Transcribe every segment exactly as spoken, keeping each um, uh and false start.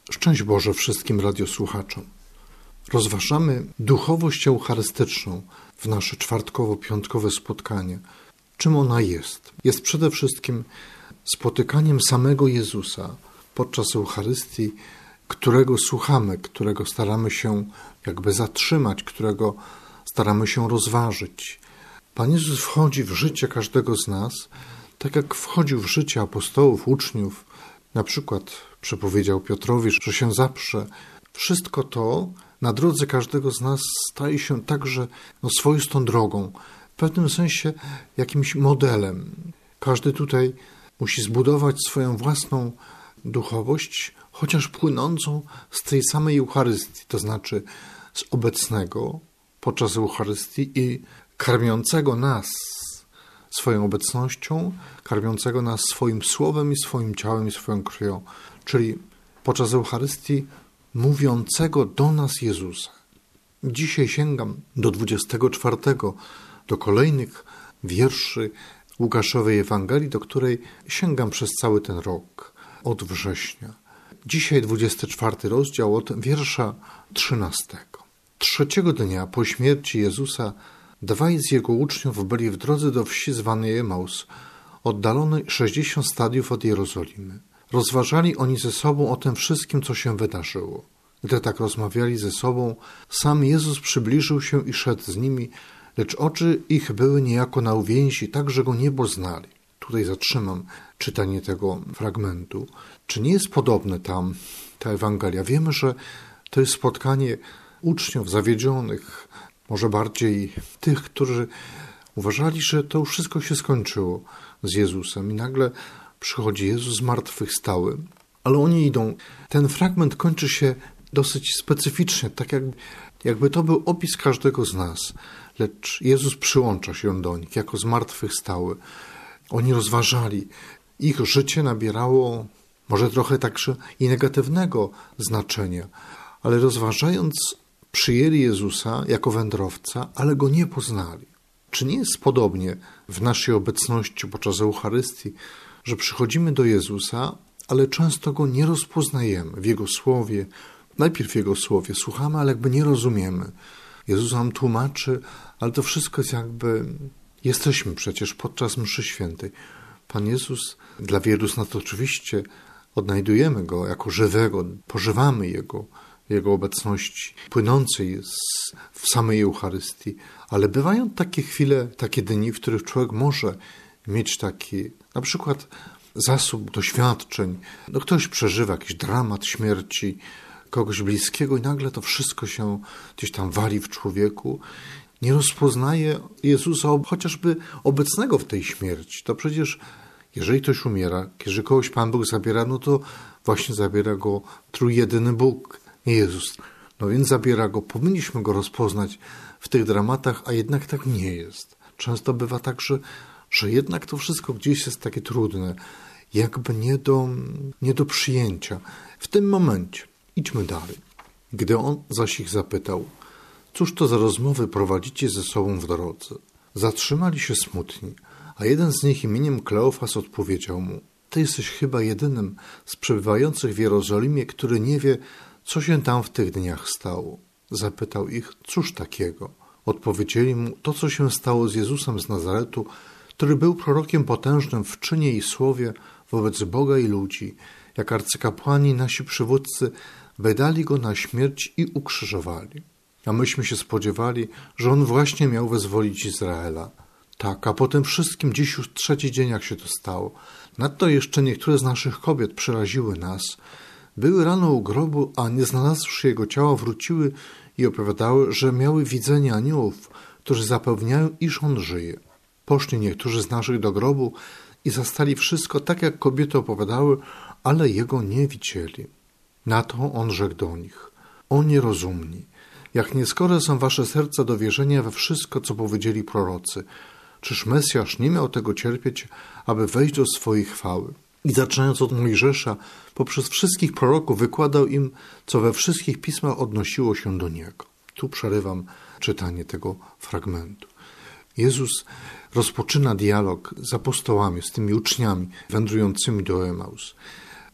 Szczęść Boże wszystkim radiosłuchaczom. Rozważamy duchowość eucharystyczną w nasze czwartkowo-piątkowe spotkanie. Czym ona jest? Jest przede wszystkim spotykaniem samego Jezusa podczas Eucharystii, którego słuchamy, którego staramy się jakby zatrzymać, którego staramy się rozważyć. Pan Jezus wchodzi w życie każdego z nas, tak jak wchodził w życie apostołów, uczniów. Na przykład przepowiedział Piotrowi, że się zaprze. Wszystko to na drodze każdego z nas staje się także no, swoistą drogą, w pewnym sensie jakimś modelem. Każdy tutaj musi zbudować swoją własną duchowość, chociaż płynącą z tej samej Eucharystii, to znaczy z obecnego podczas Eucharystii i karmiącego nas swoją obecnością, karmiącego nas swoim słowem i swoim ciałem i swoją krwią, czyli podczas Eucharystii mówiącego do nas Jezusa. Dzisiaj sięgam do dwudziestego czwartego, do kolejnych wierszy Łukaszowej Ewangelii, do której sięgam przez cały ten rok, od września. Dzisiaj dwudziesty czwarty rozdział od wiersza trzynastego. Trzeciego dnia po śmierci Jezusa dwaj z jego uczniów byli w drodze do wsi zwanej Emaus, oddalonej sześćdziesiąt stadiów od Jerozolimy. Rozważali oni ze sobą o tym wszystkim, co się wydarzyło. Gdy tak rozmawiali ze sobą, sam Jezus przybliżył się i szedł z nimi, lecz oczy ich były niejako na uwięzi, tak, że go nie poznali. Tutaj zatrzymam czytanie tego fragmentu. Czy nie jest podobne tam ta Ewangelia? Wiemy, że to jest spotkanie uczniów zawiedzionych, może bardziej tych, którzy uważali, że to już wszystko się skończyło z Jezusem i nagle przychodzi Jezus zmartwychwstały, ale oni idą. Ten fragment kończy się dosyć specyficznie, tak jakby, jakby to był opis każdego z nas, lecz Jezus przyłącza się do nich jako zmartwychwstały. Oni rozważali, ich życie nabierało może trochę także i negatywnego znaczenia, ale rozważając przyjęli Jezusa jako wędrowca, ale go nie poznali. Czy nie jest podobnie w naszej obecności podczas Eucharystii, że przychodzimy do Jezusa, ale często Go nie rozpoznajemy w Jego Słowie, najpierw w Jego Słowie słuchamy, ale jakby nie rozumiemy. Jezus nam tłumaczy, ale to wszystko jest jakby... Jesteśmy przecież podczas mszy świętej. Pan Jezus, dla wielu z nas oczywiście odnajdujemy Go jako żywego, pożywamy Jego, Jego obecności płynącej z, w samej Eucharystii, ale bywają takie chwile, takie dni, w których człowiek może mieć taki, na przykład zasób doświadczeń. No ktoś przeżywa jakiś dramat śmierci kogoś bliskiego i nagle to wszystko się gdzieś tam wali w człowieku. Nie rozpoznaje Jezusa chociażby obecnego w tej śmierci. To przecież, jeżeli ktoś umiera, jeżeli kogoś Pan Bóg zabiera, no to właśnie zabiera go trójjedyny Bóg, nie Jezus. No więc zabiera go, powinniśmy go rozpoznać w tych dramatach, a jednak tak nie jest. Często bywa tak, że, że jednak to wszystko gdzieś jest takie trudne, jakby nie do, nie do przyjęcia. W tym momencie idźmy dalej. Gdy on zaś ich zapytał, cóż to za rozmowy prowadzicie ze sobą w drodze? Zatrzymali się smutni, a jeden z nich imieniem Kleofas odpowiedział mu, ty jesteś chyba jedynym z przebywających w Jerozolimie, który nie wie, co się tam w tych dniach stało. Zapytał ich, cóż takiego? Odpowiedzieli mu, to co się stało z Jezusem z Nazaretu, który był prorokiem potężnym w czynie i słowie wobec Boga i ludzi, jak arcykapłani nasi przywódcy wydali go na śmierć i ukrzyżowali. A myśmy się spodziewali, że on właśnie miał wyzwolić Izraela. Tak, a po tym wszystkim dziś już trzeci dzień, jak się to stało. Nadto jeszcze niektóre z naszych kobiet przeraziły nas. Były rano u grobu, a nie znalazłszy jego ciała, wróciły i opowiadały, że miały widzenie aniołów, którzy zapewniają, iż on żyje. Poszli niektórzy z naszych do grobu i zastali wszystko tak, jak kobiety opowiadały, ale jego nie widzieli. Na to on rzekł do nich, o nierozumni, jak nieskore są wasze serca do wierzenia we wszystko, co powiedzieli prorocy. Czyż Mesjasz nie miał tego cierpieć, aby wejść do swojej chwały? I zaczynając od Mojżesza, poprzez wszystkich proroków wykładał im, co we wszystkich pismach odnosiło się do niego. Tu przerywam czytanie tego fragmentu. Jezus rozpoczyna dialog z apostołami, z tymi uczniami wędrującymi do Emaus.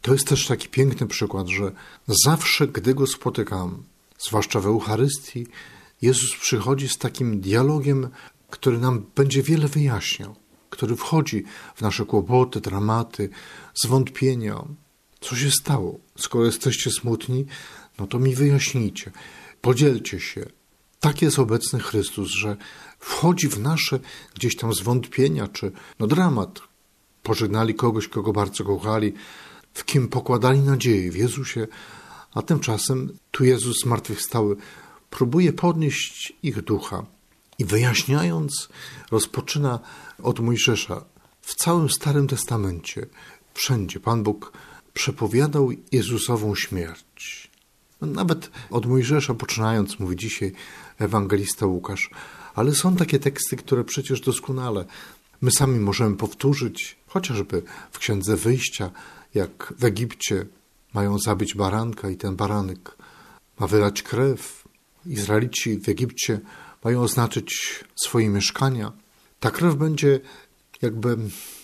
To jest też taki piękny przykład, że zawsze, gdy Go spotykam, zwłaszcza w Eucharystii, Jezus przychodzi z takim dialogiem, który nam będzie wiele wyjaśniał, który wchodzi w nasze kłopoty, dramaty, zwątpienia. Co się stało? Skoro jesteście smutni, no to mi wyjaśnijcie, podzielcie się. Tak jest obecny Chrystus, że wchodzi w nasze gdzieś tam zwątpienia, czy no dramat. Pożegnali kogoś, kogo bardzo kochali, w kim pokładali nadzieję, w Jezusie, a tymczasem tu Jezus zmartwychwstały próbuje podnieść ich ducha i wyjaśniając rozpoczyna od Mojżesza. W całym Starym Testamencie wszędzie Pan Bóg przepowiadał Jezusową śmierć. Nawet od Mojżesza poczynając, mówi dzisiaj ewangelista Łukasz, ale są takie teksty, które przecież doskonale my sami możemy powtórzyć, chociażby w Księdze Wyjścia, jak w Egipcie mają zabić baranka i ten baranek ma wylać krew. Izraelici w Egipcie mają oznaczyć swoje mieszkania. Ta krew będzie jakby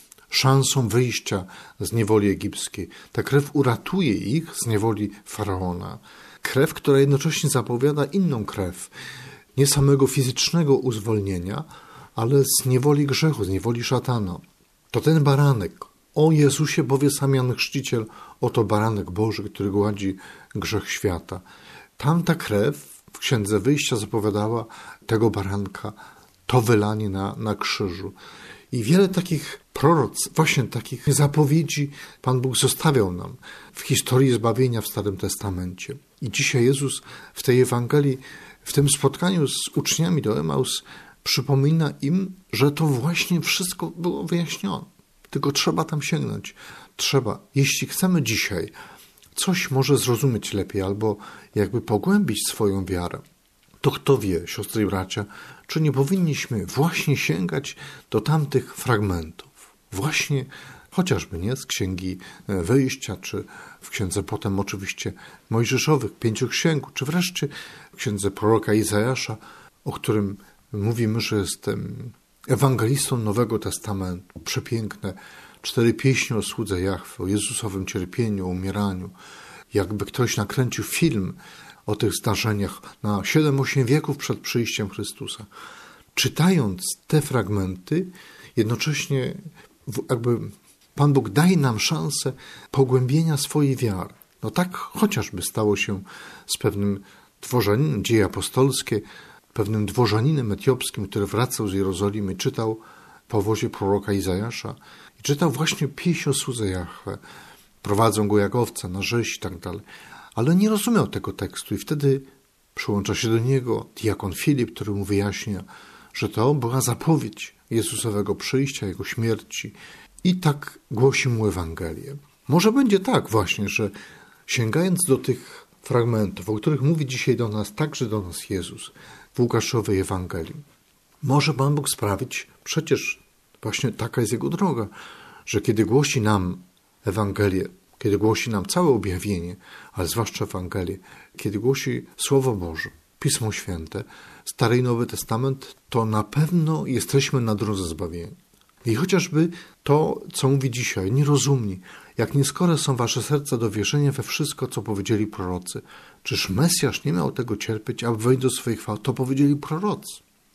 szansą wyjścia z niewoli egipskiej. Ta krew uratuje ich z niewoli Faraona. Krew, która jednocześnie zapowiada inną krew, nie samego fizycznego uwolnienia, ale z niewoli grzechu, z niewoli szatana. To ten baranek. O Jezusie powie sam Jan Chrzciciel, oto baranek Boży, który gładzi grzech świata. Tamta krew w Księdze Wyjścia zapowiadała tego baranka, to wylanie na, na krzyżu. I wiele takich proroc, właśnie takich zapowiedzi Pan Bóg zostawiał nam w historii zbawienia w Starym Testamencie. I dzisiaj Jezus w tej Ewangelii, w tym spotkaniu z uczniami do Emaus przypomina im, że to właśnie wszystko było wyjaśnione. Tylko trzeba tam sięgnąć. Trzeba, jeśli chcemy dzisiaj coś może zrozumieć lepiej albo jakby pogłębić swoją wiarę, to kto wie, siostry i bracia, czy nie powinniśmy właśnie sięgać do tamtych fragmentów. Właśnie chociażby nie z Księgi Wyjścia, czy w księdze potem oczywiście Mojżeszowych, Pięciu Księgu, czy wreszcie w księdze proroka Izajasza, o którym mówimy, że jest ewangelistą Nowego Testamentu. Przepiękne cztery pieśni o słudze Jahwe, o Jezusowym cierpieniu, o umieraniu. Jakby ktoś nakręcił film o tych zdarzeniach na siedem osiem wieków przed przyjściem Chrystusa. Czytając te fragmenty, jednocześnie jakby Pan Bóg daje nam szansę pogłębienia swojej wiary. No tak chociażby stało się z pewnym dworzaninem, dzieje apostolskie, pewnym dworzaninem etiopskim, który wracał z Jerozolimy, czytał po wozie proroka Izajasza i czytał właśnie pieśń o słudze Jahwe. Prowadzą go jak owca na rzeź i tak dalej. Ale nie rozumiał tego tekstu i wtedy przyłącza się do niego diakon Filip, który mu wyjaśnia, że to była zapowiedź Jezusowego przyjścia, Jego śmierci i tak głosi mu Ewangelię. Może będzie tak właśnie, że sięgając do tych fragmentów, o których mówi dzisiaj do nas, także do nas Jezus w Łukaszowej Ewangelii, może Pan Bóg sprawić, przecież właśnie taka jest Jego droga, że kiedy głosi nam Ewangelię, kiedy głosi nam całe objawienie, ale zwłaszcza Ewangelię, kiedy głosi Słowo Boże, Pismo Święte, Stary i Nowy Testament, to na pewno jesteśmy na drodze zbawienia. I chociażby to, co mówi dzisiaj, nierozumni, jak nieskore są wasze serca do wierzenia we wszystko, co powiedzieli prorocy. Czyż Mesjasz nie miał tego cierpieć, aby wejść do swojej chwały? To powiedzieli prorocy.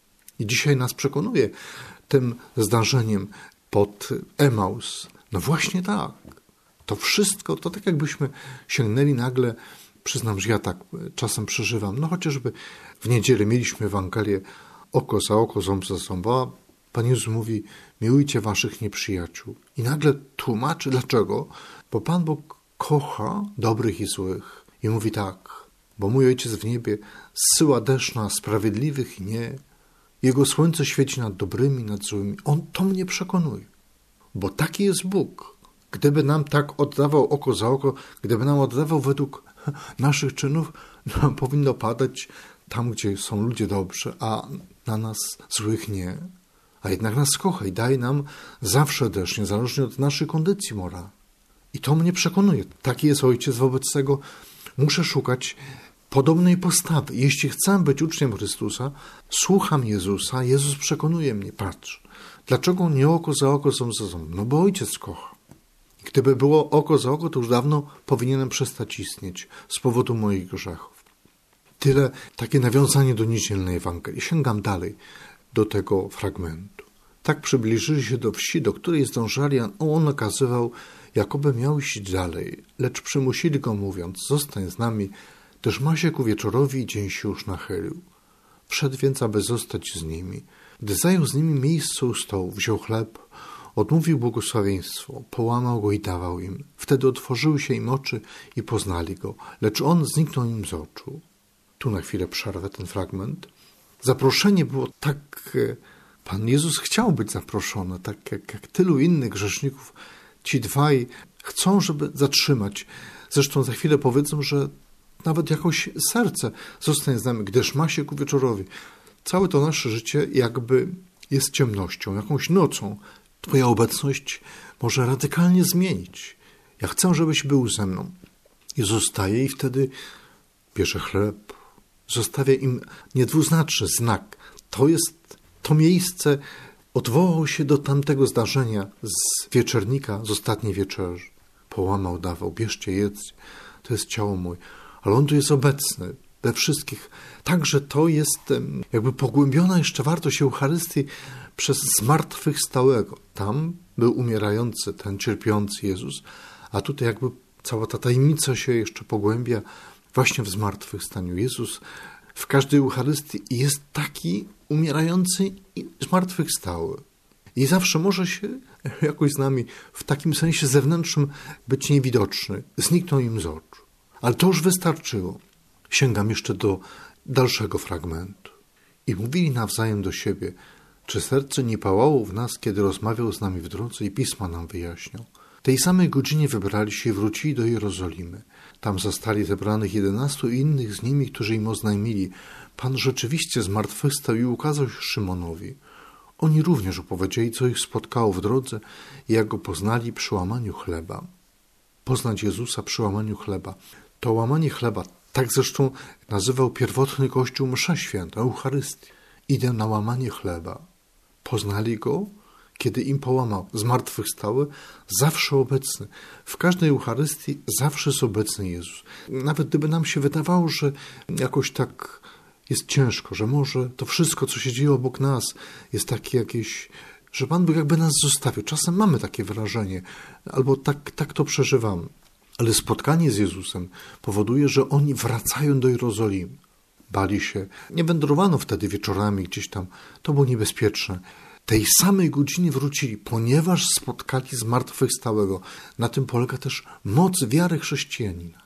I dzisiaj nas przekonuje tym zdarzeniem pod Emaus. No właśnie tak. To wszystko, to tak jakbyśmy sięgnęli nagle, przyznam, że ja tak czasem przeżywam, no chociażby w niedzielę mieliśmy Ewangelię oko za oko, ząb za ząb, a Pan Jezus mówi, miłujcie waszych nieprzyjaciół. I nagle tłumaczy dlaczego, bo Pan Bóg kocha dobrych i złych. I mówi tak, bo mój Ojciec w niebie zsyła deszcz na sprawiedliwych i nie. Jego słońce świeci nad dobrymi i nad złymi. On to mnie przekonuje, bo taki jest Bóg. Gdyby nam tak oddawał oko za oko, gdyby nam oddawał według naszych czynów, no, powinno padać tam, gdzie są ludzie dobrzy, a na nas złych nie. A jednak nas kocha i daje nam zawsze deszcz, niezależnie od naszej kondycji moralnej. I to mnie przekonuje. Taki jest Ojciec, wobec tego muszę szukać podobnej postawy. Jeśli chcę być uczniem Chrystusa, słucham Jezusa, Jezus przekonuje mnie, patrz. Dlaczego nie oko za oko, ząb za ząb? No bo Ojciec kocha. Gdyby było oko za oko, to już dawno powinienem przestać istnieć z powodu moich grzechów. Tyle takie nawiązanie do niedzielnej Ewangelii. Sięgam dalej do tego fragmentu. Tak przybliżyli się do wsi, do której zdążali, a on nakazywał, jakoby miał iść dalej, lecz przymusili go, mówiąc: zostań z nami, gdyż ma się ku wieczorowi i dzień się już nachylił. Wszedł więc, aby zostać z nimi. Gdy zajął z nimi miejsce u stołu, wziął chleb, odmówił błogosławieństwo, połamał go i dawał im. Wtedy otworzyły się im oczy i poznali go, lecz on zniknął im z oczu. Tu na chwilę przerwę ten fragment. Zaproszenie było tak... Pan Jezus chciał być zaproszony, tak jak, jak tylu innych grzeszników. Ci dwaj chcą, żeby zatrzymać. Zresztą za chwilę powiedzą, że nawet jakoś serce zostanie z nami, gdyż ma się ku wieczorowi. Całe to nasze życie jakby jest ciemnością, jakąś nocą. Twoja obecność może radykalnie zmienić. Ja chcę, żebyś był ze mną. I zostaje i wtedy bierze chleb. Zostawia im niedwuznaczny znak. To jest to miejsce. Odwołał się do tamtego zdarzenia z wieczernika, z ostatniej wieczerzy. Połamał, dawał, bierzcie, jedzcie. To jest ciało moje. Ale on tu jest obecny we wszystkich. Także to jest jakby pogłębiona jeszcze wartość Eucharystii przez zmartwychwstałego. Tam był umierający, ten cierpiący Jezus, a tutaj jakby cała ta tajemnica się jeszcze pogłębia właśnie w zmartwychwstaniu. Jezus w każdej Eucharystii jest taki umierający i zmartwychwstały. I zawsze może się jakoś z nami w takim sensie zewnętrznym być niewidoczny. Zniknął im z oczu. Ale to już wystarczyło. Sięgam jeszcze do dalszego fragmentu. I mówili nawzajem do siebie: czy serce nie pałało w nas, kiedy rozmawiał z nami w drodze i pisma nam wyjaśniał? Tej samej godzinie wybrali się i wrócili do Jerozolimy. Tam zastali zebranych jedenastu i innych z nimi, którzy im oznajmili: Pan rzeczywiście zmartwychwstał i ukazał się Szymonowi. Oni również opowiedzieli, co ich spotkało w drodze i jak go poznali przy łamaniu chleba. Poznać Jezusa przy łamaniu chleba. To łamanie chleba, tak zresztą nazywał pierwotny Kościół mszę świętą, Eucharystię. Idę na łamanie chleba. Poznali go, kiedy im połamał. Zmartwychwstały, zawsze obecny. W każdej Eucharystii zawsze jest obecny Jezus. Nawet gdyby nam się wydawało, że jakoś tak jest ciężko, że może to wszystko, co się dzieje obok nas, jest takie jakieś, że Pan Bóg jakby nas zostawił. Czasem mamy takie wrażenie, albo tak, tak to przeżywamy. Ale spotkanie z Jezusem powoduje, że oni wracają do Jerozolimy. Bali się. Nie wędrowano wtedy wieczorami gdzieś tam. To było niebezpieczne. Tej samej godzinie wrócili, ponieważ spotkali zmartwychwstałego. Na tym polega też moc wiary chrześcijanina.